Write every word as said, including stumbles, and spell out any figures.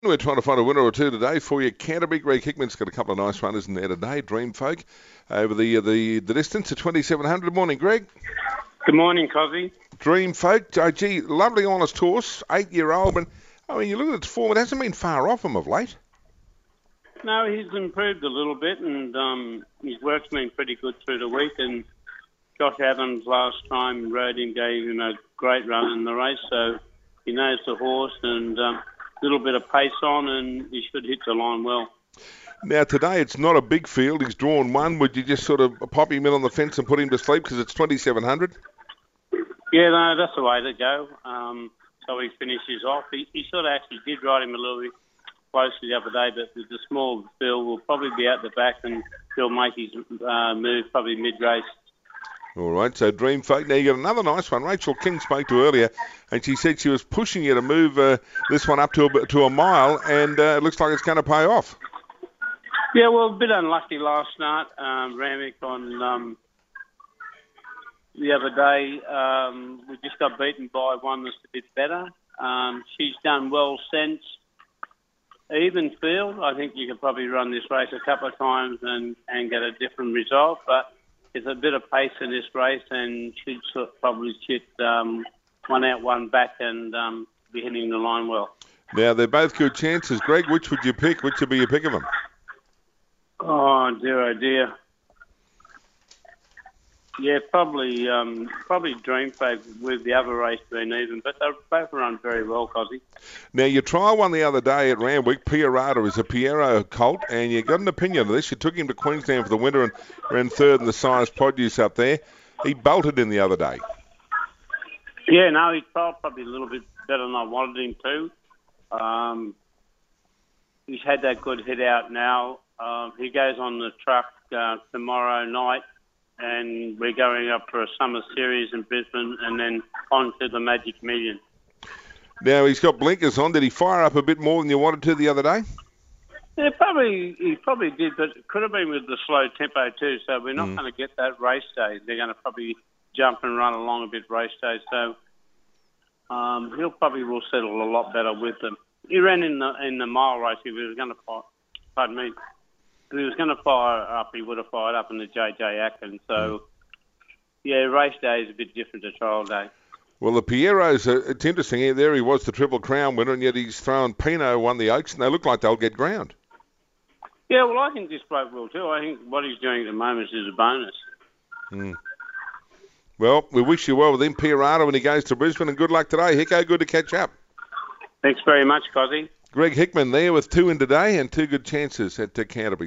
We're trying to find a winner or two today for you. Canterbury, Greg Hickman's got a couple of nice runners in there today. Dreamfolk over the uh, the the distance to twenty-seven hundred. Good morning, Greg. Good morning, Cosy. Dreamfolk, oh, gee, lovely honest horse, eight-year-old. But I mean, you look at its form; it hasn't been far off him of late. No, he's improved a little bit, and um, his work's been pretty good through the week. And Josh Adams last time rode him, gave him a great run in the race, so he knows the horse and. Um, little bit of pace on, and he should hit the line well. Now, today it's not a big field. He's drawn one. Would you just sort of pop him in on the fence and put him to sleep because it's twenty-seven hundred? Yeah, no, that's the way to go. Um, so he finishes off. He, he sort of actually did ride him a little bit closely the other day, but with the small field will probably be out the back, and he'll make his uh, move probably mid-race. All right, so Dreamfolk. Now, you got another nice one. Rachel King spoke to earlier, and she said she was pushing you to move uh, this one up to a, to a mile, and uh, it looks like it's going to pay off. Yeah, well, a bit unlucky last night. Um, Ramick on um, the other day. Um, we just got beaten by one that's a bit better. Um, she's done well since. Even field, I think you could probably run this race a couple of times and, and get a different result, but there's a bit of pace in this race, and should sort of probably sit um, one out, one back, and um, be hitting the line well. Now, they're both good chances. Greg, which would you pick? Which would be your pick of them? Oh, dear, oh, dear. Yeah, probably um, probably Dreamfolk with the other race being even, but they both run very well, Cosy. Now, you tried one the other day at Randwick. Pierrata is a Piero colt, and you got an opinion of this. You took him to Queensland for the winter and ran third in the size produce up there. He bolted in the other day. Yeah, no, he tried probably a little bit better than I wanted him to. Um, he's had that good hit out now. Uh, he goes on the truck uh, tomorrow night, and we're going up for a summer series in Brisbane and then on to the Magic Million. Now, he's got blinkers on. Did he fire up a bit more than you wanted to the other day? Yeah, probably he probably did, but it could have been with the slow tempo too, so we're not mm. going to get that race day. They're going to probably jump and run along a bit race day, so um, he'll probably will settle a lot better with them. He ran in the in the mile race. If he was going to fire, pardon me, if he was going to fire up, he would have fired up in the J J Atkins. So, mm. yeah, race day is a bit different to trial day. Well, the Pieros, uh, it's interesting. There he was, the Triple Crown winner, and yet he's thrown Pino won the Oaks, and they look like they'll get ground. Yeah, well, I think this bloke will too. I think what he's doing at the moment is a bonus. Mm. Well, we wish you well with him, Pierata, when he goes to Brisbane, and good luck today. Hicko, good to catch up. Thanks very much, Cosy. Greg Hickman there with two in today and two good chances at uh, Canterbury.